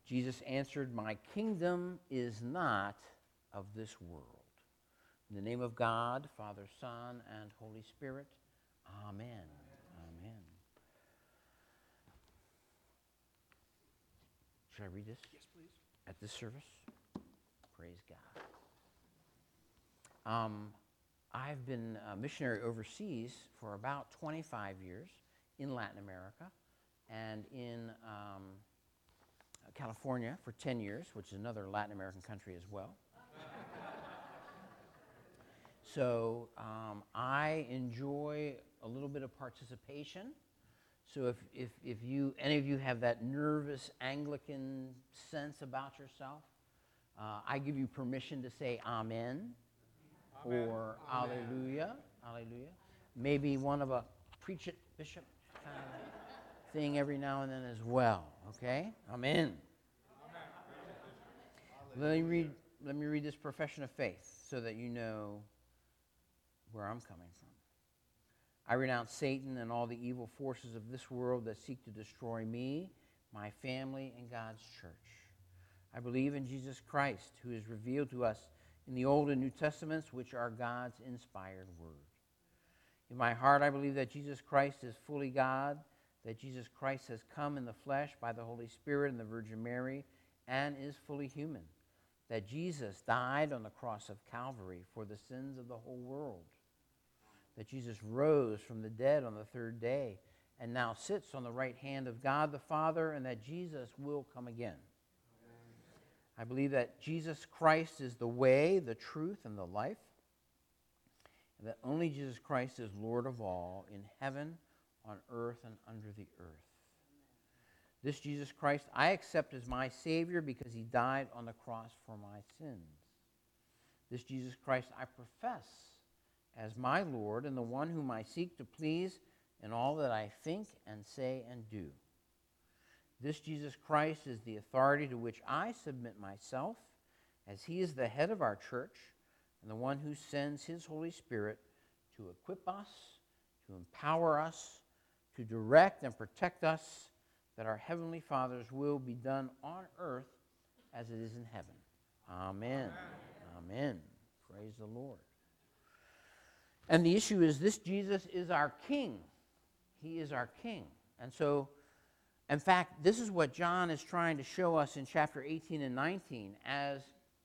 Jesus answered, "My kingdom is not of this world." In the name of God, Father, Son, and Holy Spirit, amen. Amen. Should I read this? Yes, please. At this service? Praise God. I've been a missionary overseas for about 25 years in Latin America and in California for 10 years, which is another Latin American country as well. So I enjoy a little bit of participation. So if any of you have that nervous Anglican sense about yourself, I give you permission to say amen, or Amen. alleluia, alleluia. Maybe one of a preach it, bishop kind of thing every now and then as well. Okay? Amen. Let me read this profession of faith so that you know where I'm coming from. I renounce Satan and all the evil forces of this world that seek to destroy me, my family, and God's church. I believe in Jesus Christ, who is revealed to us in the Old and New Testaments, which are God's inspired word. In my heart, I believe that Jesus Christ is fully God, that Jesus Christ has come in the flesh by the Holy Spirit and the Virgin Mary, and is fully human, that Jesus died on the cross of Calvary for the sins of the whole world, that Jesus rose from the dead on the third day and now sits on the right hand of God the Father, and that Jesus will come again. I believe that Jesus Christ is the way, the truth, and the life, and that only Jesus Christ is Lord of all, in heaven, on earth, and under the earth. This Jesus Christ I accept as my Savior because he died on the cross for my sins. This Jesus Christ I profess as my Lord and the one whom I seek to please in all that I think and say and do. This Jesus Christ is the authority to which I submit myself, as he is the head of our church and the one who sends his Holy Spirit to equip us, to empower us, to direct and protect us, that our Heavenly Father's will be done on earth as it is in heaven. Amen. Amen. Praise the Lord. And the issue is this: Jesus is our King. He is our King. And so, in fact, this is what John is trying to show us in chapter 18 and 19 as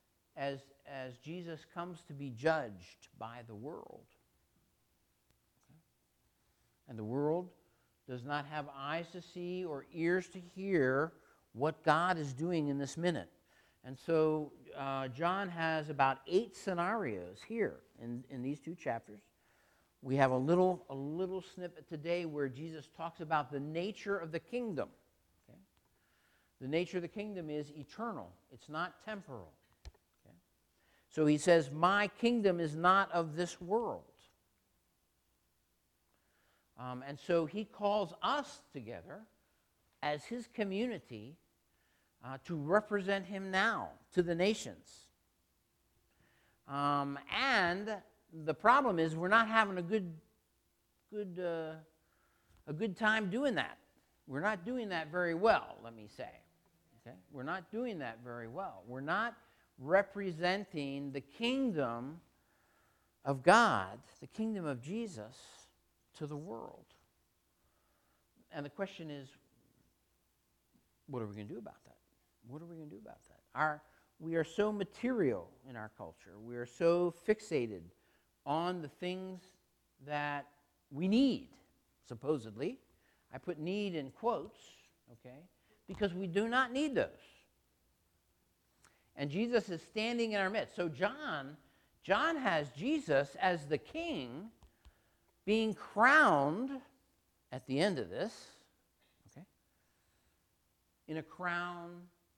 Jesus comes to be judged by the world. Okay? And the world does not have eyes to see or ears to hear what God is doing in this minute. And so John has about 8 scenarios here in these 2 chapters. We have a little snippet today where Jesus talks about the nature of the kingdom. Okay? The nature of the kingdom is eternal. It's not temporal. Okay? So he says, my kingdom is not of this world. And so he calls us together as his community to represent him now to the nations. And the problem is we're not having a good time doing that. We're not doing that very well, let me say. Okay? We're not doing that very well. We're not representing the kingdom of God, the kingdom of Jesus, to the world. And the question is, what are we going to do about that? What are we going to do about that? We are so material in our culture. We are so fixated on the things that we need, supposedly. I put need in quotes, okay, because we do not need those. And Jesus is standing in our midst. So John has Jesus as the king being crowned at the end of this, okay, in a crown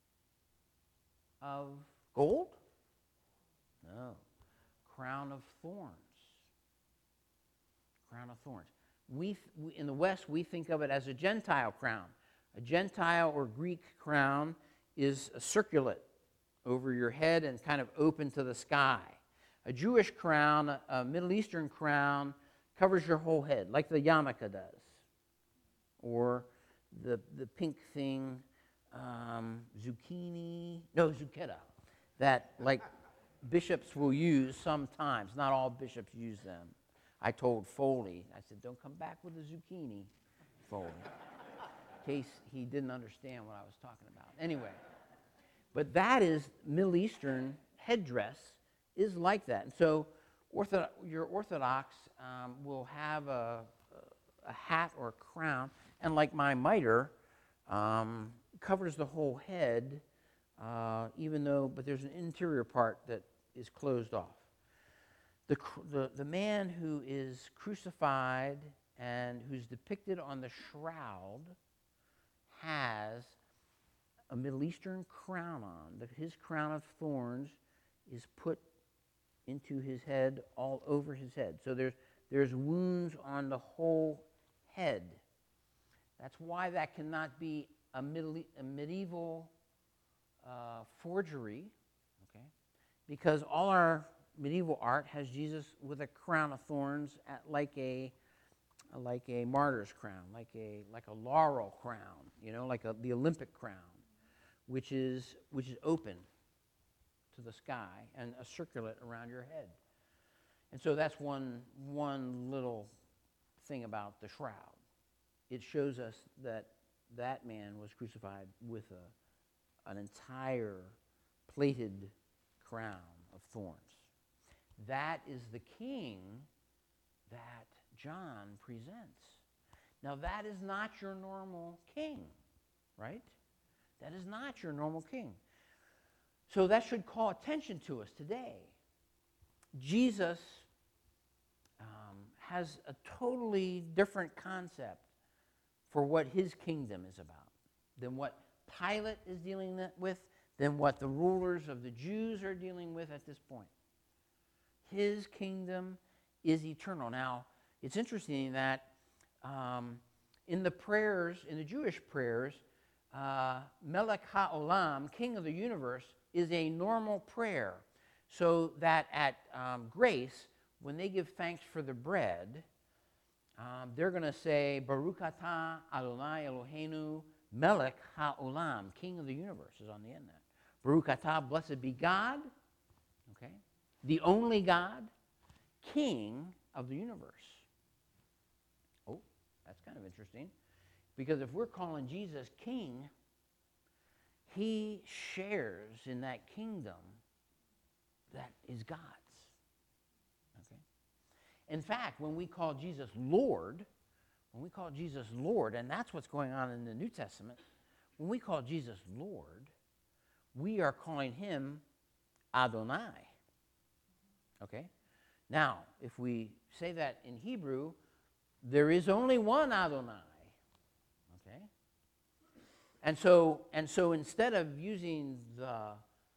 of gold? No. Crown of thorns. Crown of thorns. We in the West, we think of it as a Gentile crown. A Gentile or Greek crown is a circlet over your head and kind of open to the sky. A Jewish crown, a Middle Eastern crown, covers your whole head, like the yarmulke does. Or the pink thing zucchetta, that like bishops will use sometimes. Not all bishops use them. I told Foley, I said, don't come back with a zucchini, Foley, in case he didn't understand what I was talking about. Anyway, but that is Middle Eastern headdress is like that. And so your Orthodox will have a hat or a crown, and like my mitre, covers the whole head, but there's an interior part that is closed off. The man who is crucified and who's depicted on the shroud has a Middle Eastern crown on. His crown of thorns is put into his head, all over his head. So there's wounds on the whole head. That's why that cannot be a medieval forgery, okay? Because all our medieval art has Jesus with a crown of thorns, like a martyr's crown, like a laurel crown, like the Olympic crown, which is open to the sky and a circlet around your head. And so that's one little thing about the shroud. It shows us that man was crucified with an entire plated crown of thorns. That is the king that John presents. Now, that is not your normal king, right? That is not your normal king. So that should call attention to us today. Jesus has a totally different concept for what his kingdom is about than what Pilate is dealing with, than what the rulers of the Jews are dealing with at this point. His kingdom is eternal. Now, it's interesting that in the prayers, in the Jewish prayers, Melech HaOlam, King of the universe, is a normal prayer. So that at grace, when they give thanks for the bread, they're going to say, Baruch atah Adonai Eloheinu Melech HaOlam, King of the universe is on the end of that. Baruch atah, blessed be God, okay? The only God, King of the universe. Oh, that's kind of interesting. Because if we're calling Jesus King, he shares in that kingdom that is God's. Okay? In fact, when we call Jesus Lord, and that's what's going on in the New Testament, when we call Jesus Lord, we are calling him Adonai. Okay? Now, if we say that in Hebrew, there is only one Adonai. Okay? And so instead of using the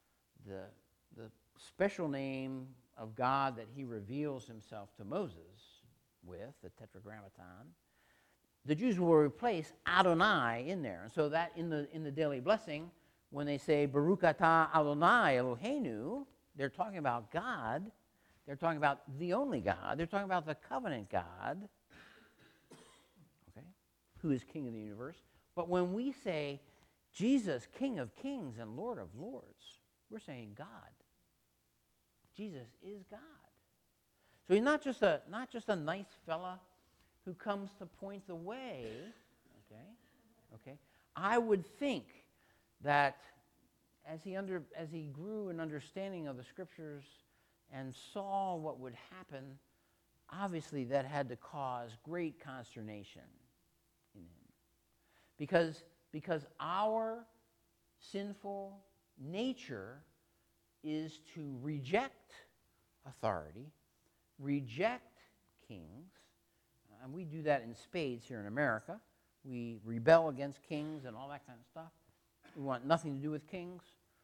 special name of God that he reveals himself to Moses with, the Tetragrammaton, the Jews will replace Adonai in there. And so that in the daily blessing, when they say Baruch atah Adonai Eloheinu, they're talking about God. They're talking about the only God. They're talking about the covenant God, okay, who is King of the universe. But when we say Jesus, King of kings and Lord of lords, we're saying God. Jesus is God. So he's not just a nice fella who comes to point the way. Okay. I would think that as he grew in understanding of the scriptures and saw what would happen, obviously that had to cause great consternation in him. Because our sinful nature is to reject authority, reject kings, and we do that in spades here in America. We rebel against kings and all that kind of stuff. We want nothing to do with kings.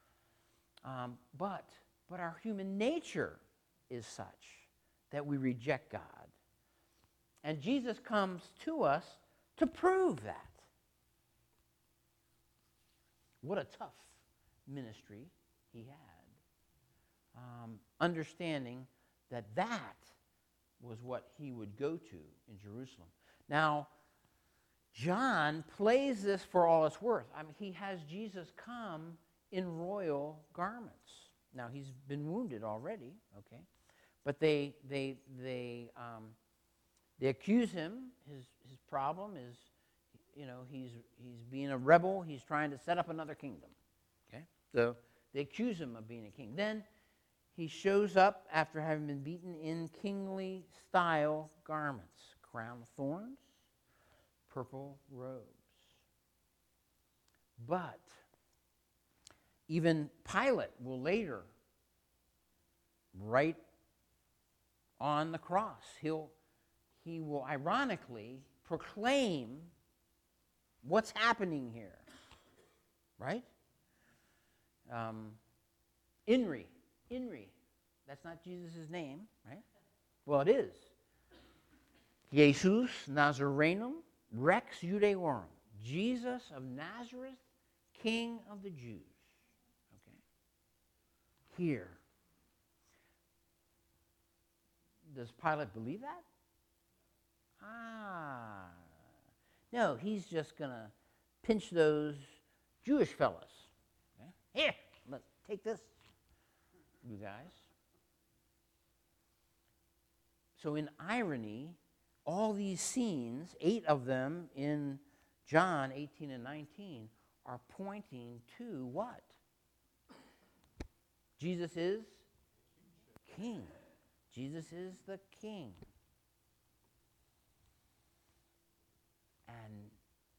But our human nature is such that we reject God. And Jesus comes to us to prove that. What a tough ministry he had. Understanding that was what he would go to in Jerusalem. Now, John plays this for all it's worth. I mean, he has Jesus come in royal garments. Now, he's been wounded already, okay? But they accuse him. His problem is, he's being a rebel. He's trying to set up another kingdom, okay? So they accuse him of being a king. Then he shows up after having been beaten in kingly style garments, crown of thorns, purple robes. But even Pilate will later, right on the cross, he will ironically proclaim what's happening here, right? Inri, that's not Jesus' name, right? Well, it is. Jesus Nazarenum Rex Judeorum, Jesus of Nazareth, King of the Jews. Okay. Here. Does Pilate believe that? No, he's just going to pinch those Jewish fellas. Okay? Here, let's take this, you guys. So in irony, all these scenes, 8 of them in John 18 and 19, are pointing to what? Jesus is king. Jesus is the king. And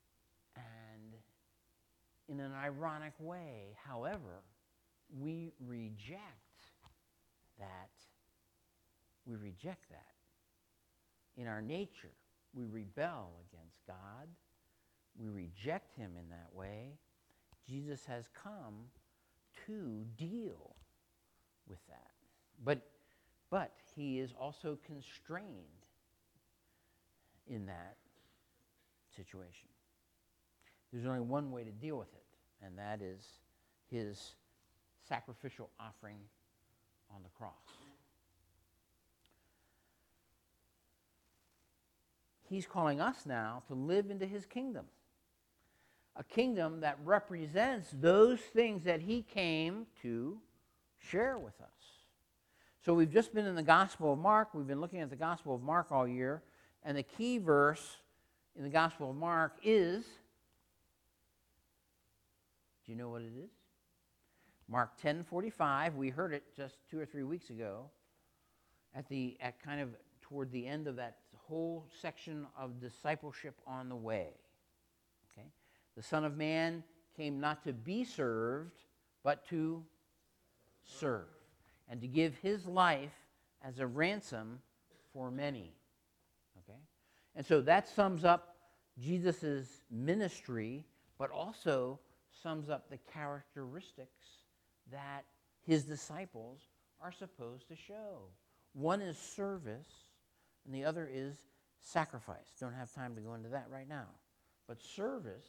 in an ironic way, however, we reject that. We reject that. In our nature, we rebel against God. We reject him in that way. Jesus has come to deal with that. But he is also constrained in that situation. There's only one way to deal with it, and that is his sacrificial offering on the cross. He's calling us now to live into his kingdom, a kingdom that represents those things that he came to share with us. So we've just been in the Gospel of Mark. We've been looking at the Gospel of Mark all year, and the key verse in the Gospel of Mark is, do you know what it is? Mark 10:45. We heard it just 2 or 3 weeks ago at kind of toward the end of that whole section of discipleship on the way. Okay? The Son of Man came not to be served, but to serve, and to give his life as a ransom for many. Okay? And so that sums up Jesus' ministry, but also sums up the characteristics that his disciples are supposed to show. One is service, and the other is sacrifice. Don't have time to go into that right now. But service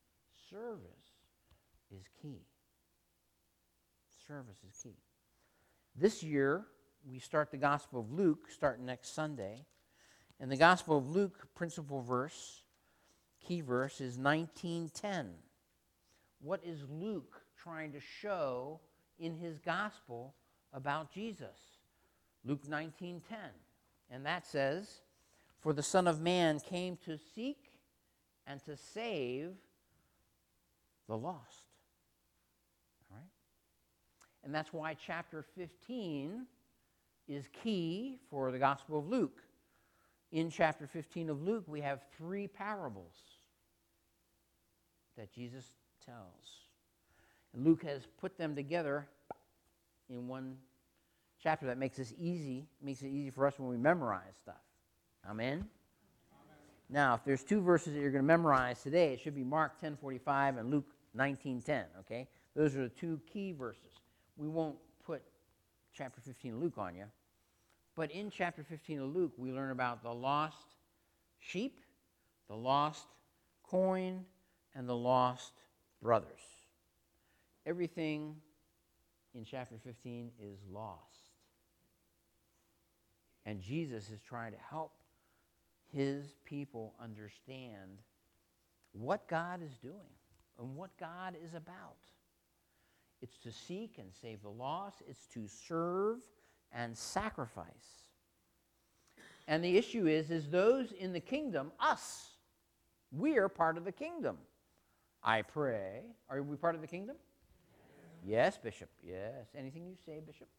is key. Service is key. This year, we start the Gospel of Luke, starting next Sunday. And the Gospel of Luke, principal verse, key verse, is 19:10. What is Luke trying to show in his Gospel about Jesus? Luke 19:10. And that says, "For the Son of Man came to seek and to save the lost." All right? And that's why chapter 15 is key for the Gospel of Luke. In chapter 15 of Luke, we have 3 parables that Jesus tells. And Luke has put them together in one chapter that makes it easy for us when we memorize stuff. Amen? Now, if there's 2 verses that you're going to memorize today, it should be Mark 10:45 and Luke 19:10, okay? Those are the 2 key verses. We won't put chapter 15 of Luke on you. But in chapter 15 of Luke, we learn about the lost sheep, the lost coin, and the lost brothers. Everything in chapter 15 is lost. And Jesus is trying to help his people understand what God is doing and what God is about. It's to seek and save the lost. It's to serve and sacrifice. And the issue is those in the kingdom, us, we are part of the kingdom. I pray. Are we part of the kingdom? Yes, Bishop. Yes. Anything you say, Bishop?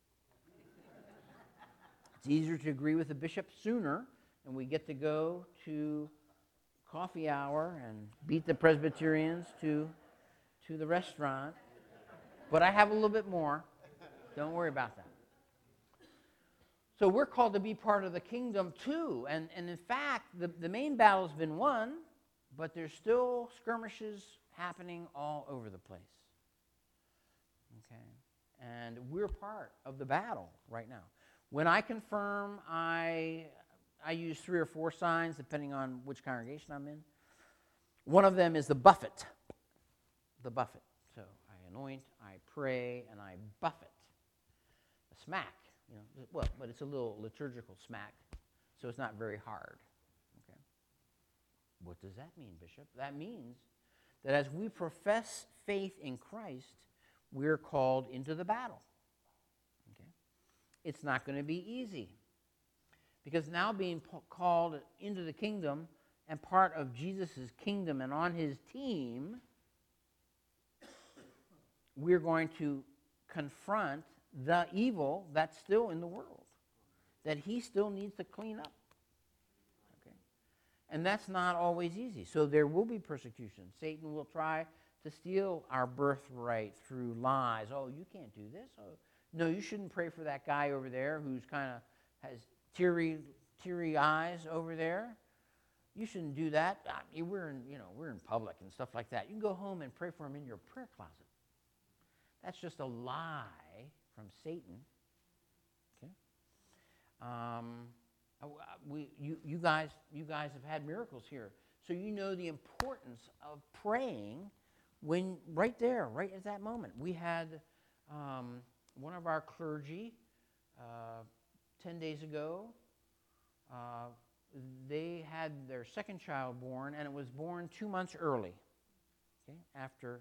It's easier to agree with the bishop sooner, and we get to go to coffee hour and beat the Presbyterians to the restaurant. But I have a little bit more. Don't worry about that. So we're called to be part of the kingdom too. And in fact, the main battle's been won, but there's still skirmishes happening all over the place. Okay? And we're part of the battle right now. When I confirm, I use 3 or 4 signs, depending on which congregation I'm in. One of them is the buffet. The buffet. So I anoint, I pray, and I buffet. A smack, but it's a little liturgical smack, so it's not very hard. Okay. What does that mean, Bishop? That means that as we profess faith in Christ, we're called into the battle. Okay. It's not going to be easy. Because now being called into the kingdom and part of Jesus' kingdom and on his team, we're going to confront the evil that's still in the world, that he still needs to clean up. Okay? And that's not always easy. So there will be persecution. Satan will try to steal our birthright through lies. Oh, you can't do this. Oh, no, you shouldn't pray for that guy over there who's kind of has teary eyes over there. You shouldn't do that. We're in public and stuff like that. You can go home and pray for him in your prayer closet. That's just a lie from Satan. Okay. You guys have had miracles here, so you know the importance of praying when right at that moment. We had one of our clergy 10 days ago. They had their second child born, and it was born 2 months early. Okay, after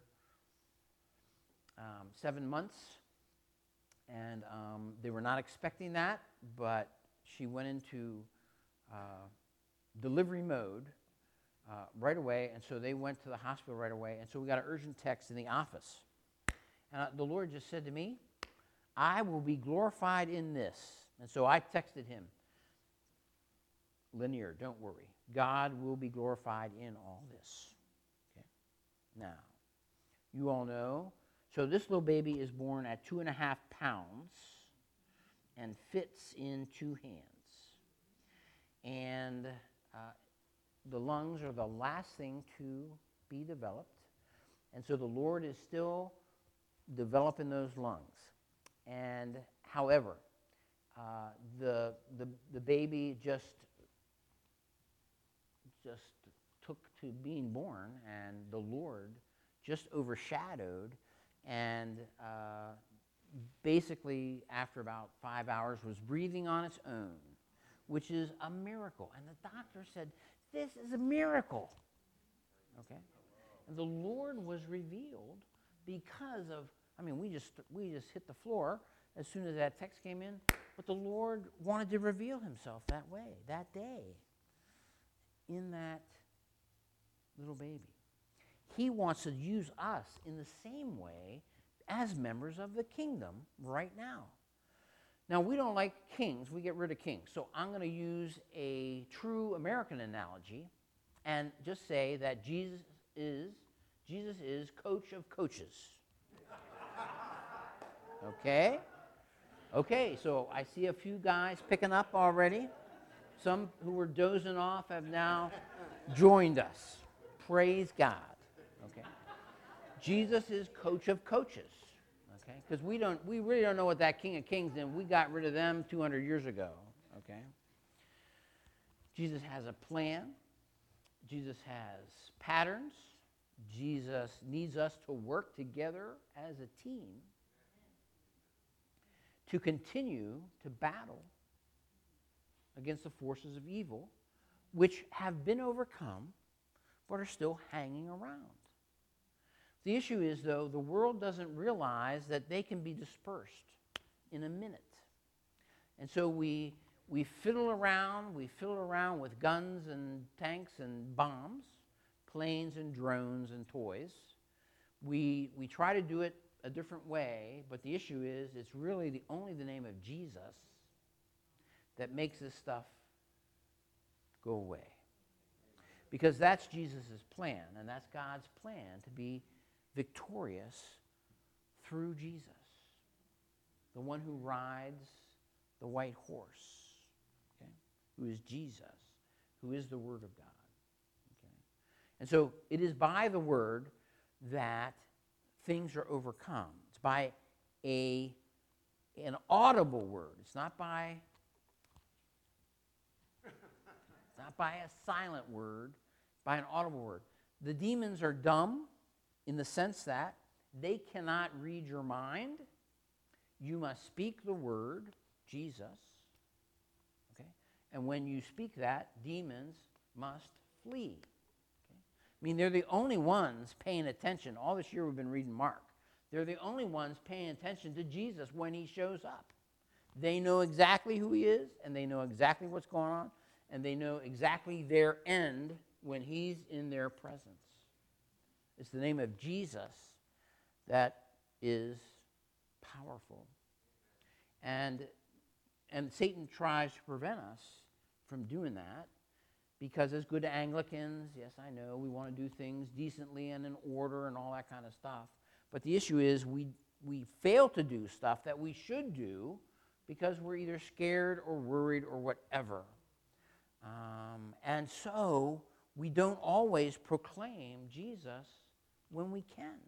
7 months. And they were not expecting that, but she went into delivery mode right away, and so they went to the hospital right away. And so we got an urgent text in the office. And the Lord just said to me, I will be glorified in this. And so I texted him, Linear, don't worry. God will be glorified in all this. Okay. Now, you all know, so this little baby is born at 2.5 pounds and fits in 2 hands. And the lungs are the last thing to be developed. And so the Lord is still developing those lungs. And however, the baby just took to being born, and the Lord just overshadowed, and basically after about 5 hours was breathing on its own, which is a miracle. And the doctor said, this is a miracle. Okay? And the Lord was revealed because of, we just hit the floor as soon as that text came in, but the Lord wanted to reveal himself that way, that day, in that little baby. He wants to use us in the same way as members of the kingdom right now. Now, we don't like kings. We get rid of kings. So I'm going to use a true American analogy and just say that Jesus is coach of coaches. Okay? Okay, so I see a few guys picking up already. Some who were dozing off have now joined us. Praise God. Okay. Jesus is coach of coaches. Okay? Because we really don't know what that King of Kings is, and we got rid of them 200 years ago. Okay? Jesus has a plan. Jesus has patterns. Jesus needs us to work together as a team to continue to battle against the forces of evil, which have been overcome but are still hanging around. The issue is, though, the world doesn't realize that they can be dispersed in a minute. And so we fiddle around with guns and tanks and bombs, planes and drones and toys. We try to do it a different way, but the issue is it's really only the name of Jesus that makes this stuff go away. Because that's Jesus' plan, and that's God's plan, to be victorious through Jesus, the one who rides the white horse, okay, who is Jesus, who is the Word of God. Okay? And so it is by the Word that things are overcome. It's by an audible word. It's not by a silent word, by an audible word. The demons are dumb in the sense that they cannot read your mind. You must speak the word, Jesus. Okay? And when you speak that, demons must flee. Okay? I mean, they're the only ones paying attention. All this year we've been reading Mark. They're the only ones paying attention to Jesus when he shows up. They know exactly who he is, and they know exactly what's going on, and they know exactly their end when he's in their presence. It's the name of Jesus that is powerful. And Satan tries to prevent us from doing that because as good Anglicans, yes, I know, we want to do things decently and in order and all that kind of stuff. But the issue is we fail to do stuff that we should do because we're either scared or worried or whatever. And so we don't always proclaim Jesus when we can.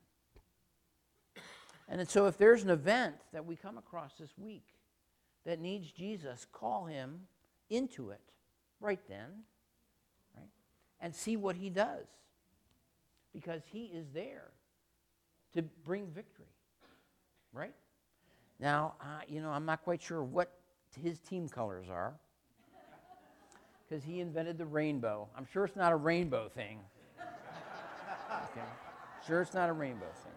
And so if there's an event that we come across this week that needs Jesus, call him into it right then, right? And see what he does. Because he is there to bring victory, right? Now, I'm not quite sure what his team colors are because he invented the rainbow. I'm sure it's not a rainbow thing. Okay. Sure it's not a rainbow thing.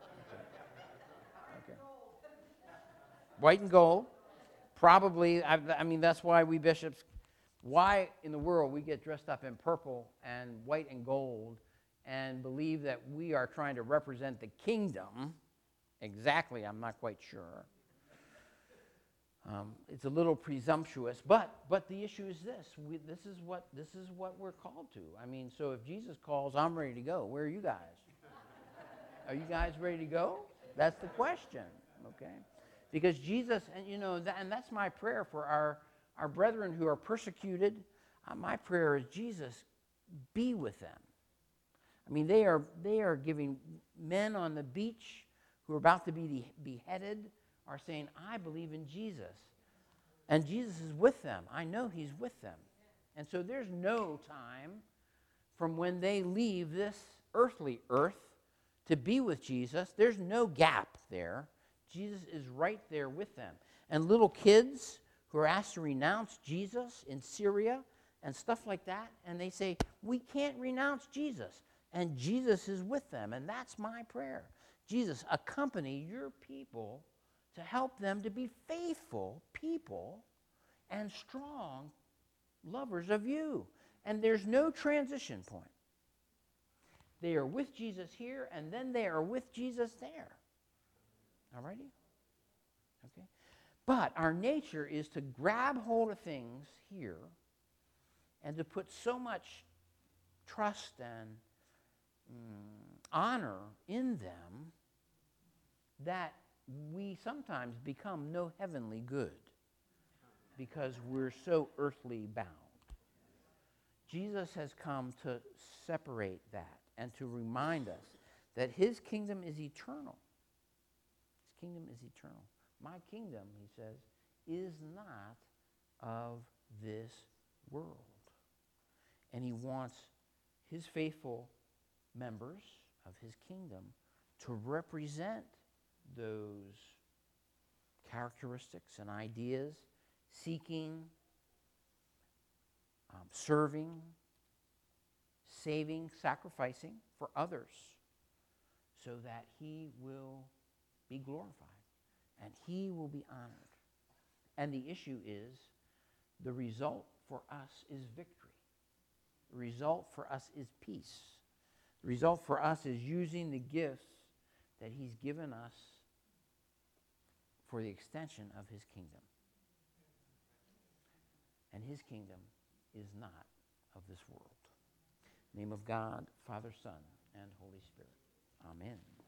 Okay. White and gold. Probably, I mean, that's why we bishops, why in the world we get dressed up in purple and white and gold and believe that we are trying to represent the kingdom. Exactly, I'm not quite sure. It's a little presumptuous, but the issue is this: this is what we're called to. I mean, so if Jesus calls, I'm ready to go. Where are you guys? Are you guys ready to go? That's the question. Okay, because Jesus, and that's my prayer for our brethren who are persecuted. My prayer is, Jesus, be with them. I mean, they are giving men on the beach who are about to be beheaded are saying, I believe in Jesus. And Jesus is with them. I know he's with them. And so there's no time from when they leave this earthly earth to be with Jesus. There's no gap there. Jesus is right there with them. And little kids who are asked to renounce Jesus in Syria and stuff like that, and they say, we can't renounce Jesus. And Jesus is with them. And that's my prayer. Jesus, accompany your people to help them to be faithful people and strong lovers of you. And there's no transition point. They are with Jesus here, and then they are with Jesus there. All righty? Okay. But our nature is to grab hold of things here and to put so much trust and honor in them that we sometimes become no heavenly good because we're so earthly bound. Jesus has come to separate that and to remind us that his kingdom is eternal. His kingdom is eternal. My kingdom, he says, is not of this world. And he wants his faithful members of his kingdom to represent those characteristics and ideas, seeking, serving, saving, sacrificing for others so that he will be glorified and he will be honored. And the issue is, the result for us is victory. The result for us is peace. The result for us is using the gifts that he's given us for the extension of his kingdom. And his kingdom is not of this world. In the name of God, Father, Son, and Holy Spirit. Amen.